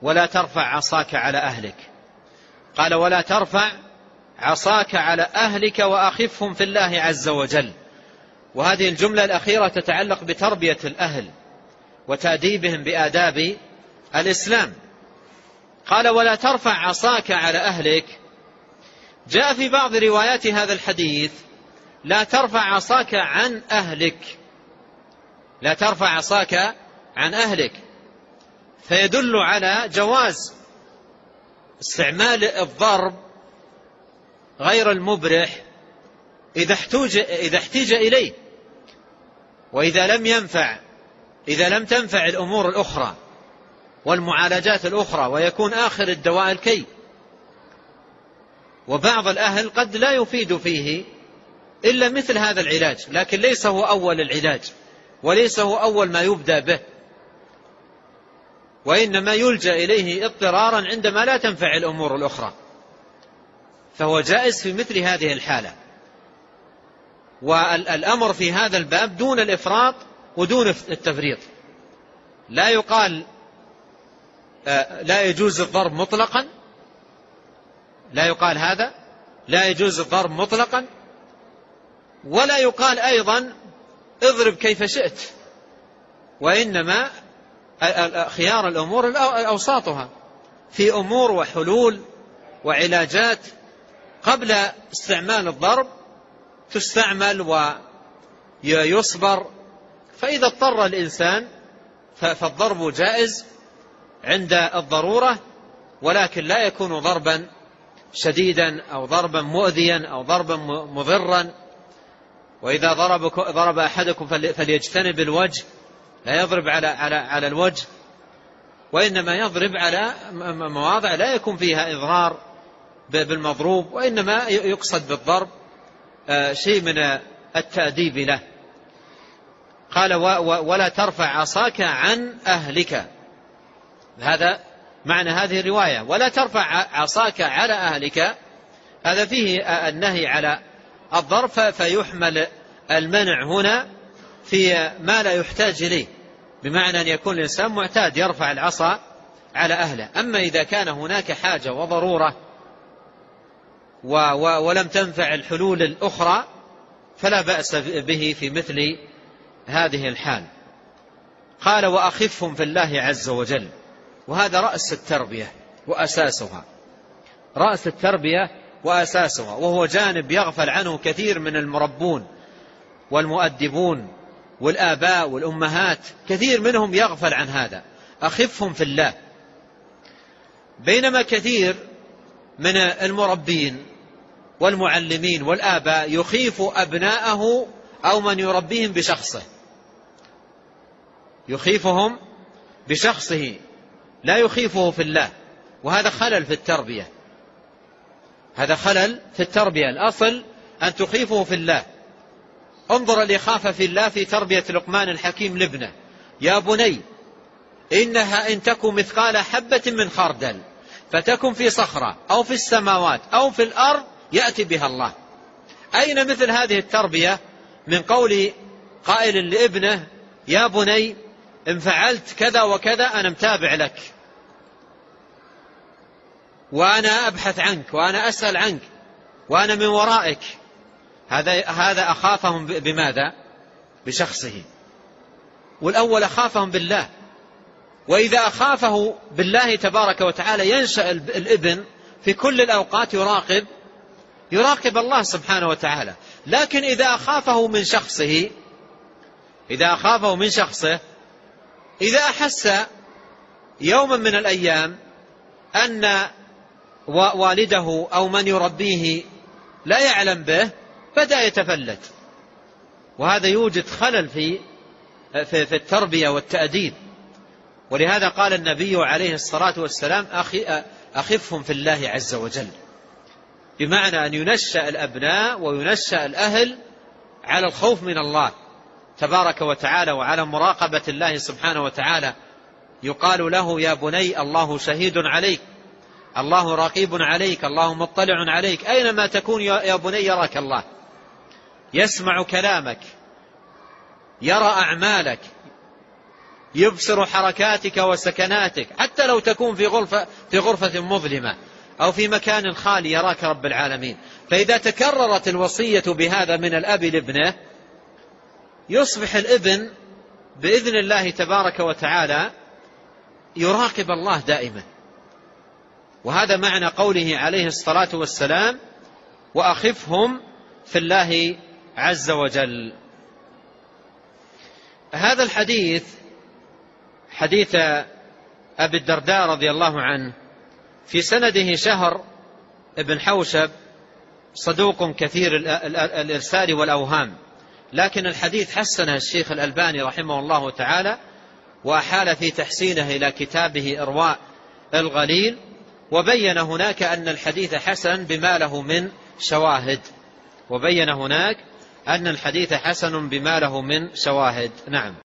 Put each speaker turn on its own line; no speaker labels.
ولا ترفع عصاك على أهلك. قال ولا ترفع عصاك على أهلك وأخفهم في الله عز وجل. وهذه الجملة الأخيرة تتعلق بتربية الأهل وتأديبهم بآداب الإسلام. قال ولا ترفع عصاك على أهلك. جاء في بعض روايات هذا الحديث لا ترفع عصاك عن أهلك، لا ترفع عصاك عن أهلك، فيدل على جواز استعمال الضرب غير المبرح إذا احتيج إليه، وإذا لم ينفع، إذا لم تنفع الأمور الأخرى والمعالجات الأخرى، ويكون آخر الدواء الكي. وبعض الأهل قد لا يفيد فيه إلا مثل هذا العلاج، لكن ليس هو أول العلاج وليس هو أول ما يبدأ به، وإنما يلجأ إليه اضطرارا عندما لا تنفع الأمور الأخرى، فهو جائز في مثل هذه الحالة. والأمر في هذا الباب دون الإفراط ودون التفريط. لا يقال لا يجوز الضرب مطلقا، لا يقال هذا لا يجوز الضرب مطلقا، ولا يقال أيضا اضرب كيف شئت، وإنما خيار الأمور أوساطها، في أمور وحلول وعلاجات قبل استعمال الضرب تستعمل ويصبر، فإذا اضطر الإنسان فالضرب جائز عند الضرورة، ولكن لا يكون ضربا شديدا أو ضربا مؤذيا أو ضربا مضرا. وإذا ضرب أحدكم فليجتنب الوجه، لا يضرب على الوجه، وإنما يضرب على مواضع لا يكون فيها إضرار بالمضروب، وإنما يقصد بالضرب شيء من التأديب له. قال ولا ترفع عصاك عن أهلك، هذا معنى هذه الرواية. ولا ترفع عصاك على أهلك، هذا فيه النهي على الضرب، فيحمل المنع هنا في ما لا يحتاج إليه، بمعنى أن يكون الإنسان معتاد يرفع العصا على أهله. أما إذا كان هناك حاجة وضرورة ولم تنفع الحلول الأخرى فلا بأس به في مثل هذه الحال. قال وأخفهم في الله عز وجل، وهذا رأس التربية وأساسها، رأس التربية وأساسها، وهو جانب يغفل عنه كثير من المربون والمؤدبون والآباء والأمهات، كثير منهم يغفل عن هذا. أخفهم في الله، بينما كثير من المربين والمعلمين والآباء يخيف أبناءه أو من يربيهم بشخصه، يخيفهم بشخصه لا يخيفه في الله، وهذا خلل في التربية، هذا خلل في التربية. الأصل أن تخيفه في الله. انظر الإخافة في الله في تربية لقمان الحكيم لابنه: يا بني إنها إن تكن مثقال حبة من خردل فتكن في صخرة أو في السماوات أو في الأرض يأتي بها الله. أين مثل هذه التربية من قول قائل لابنه: يا بني إن فعلت كذا وكذا أنا متابع لك، وأنا أبحث عنك، وأنا أسأل عنك، وأنا من ورائك. هذا أخافهم بماذا؟ بشخصه. والأول أخافهم بالله. وإذا أخافه بالله تبارك وتعالى ينشأ الابن في كل الأوقات يراقب الله سبحانه وتعالى. لكن إذا أخافه من شخصه، إذا أحس يوما من الأيام أن والده أو من يربيه لا يعلم به بدأ يتفلت، وهذا يوجد خلل في التربية والتأديب. ولهذا قال النبي عليه الصلاة والسلام: أخفهم في الله عز وجل، بمعنى أن ينشأ الأبناء وينشأ الأهل على الخوف من الله تبارك وتعالى وعلى مراقبة الله سبحانه وتعالى. يقال له: يا بني الله شهيد عليك، الله رقيب عليك، الله مطلع عليك، أينما تكون يا بني يراك الله، يسمع كلامك، يرى أعمالك، يبصر حركاتك وسكناتك، حتى لو تكون في غرفة مظلمة أو في مكان خالي يراك رب العالمين. فإذا تكررت الوصية بهذا من الأب لابنه يصبح الابن بإذن الله تبارك وتعالى يراقب الله دائما. وهذا معنى قوله عليه الصلاة والسلام: وأخفهم في الله عز وجل. هذا الحديث حديث أبي الدرداء رضي الله عنه في سنده شهر ابن حوشب صدوق كثير الإرسال والأوهام، لكن الحديث حسنه الشيخ الألباني رحمه الله تعالى، وأحال في تحسينه إلى كتابه إرواء الغليل، وبين هناك أن الحديث حسن بما له من شواهد، وبين هناك أن الحديث حسن بما له من شواهد. نعم.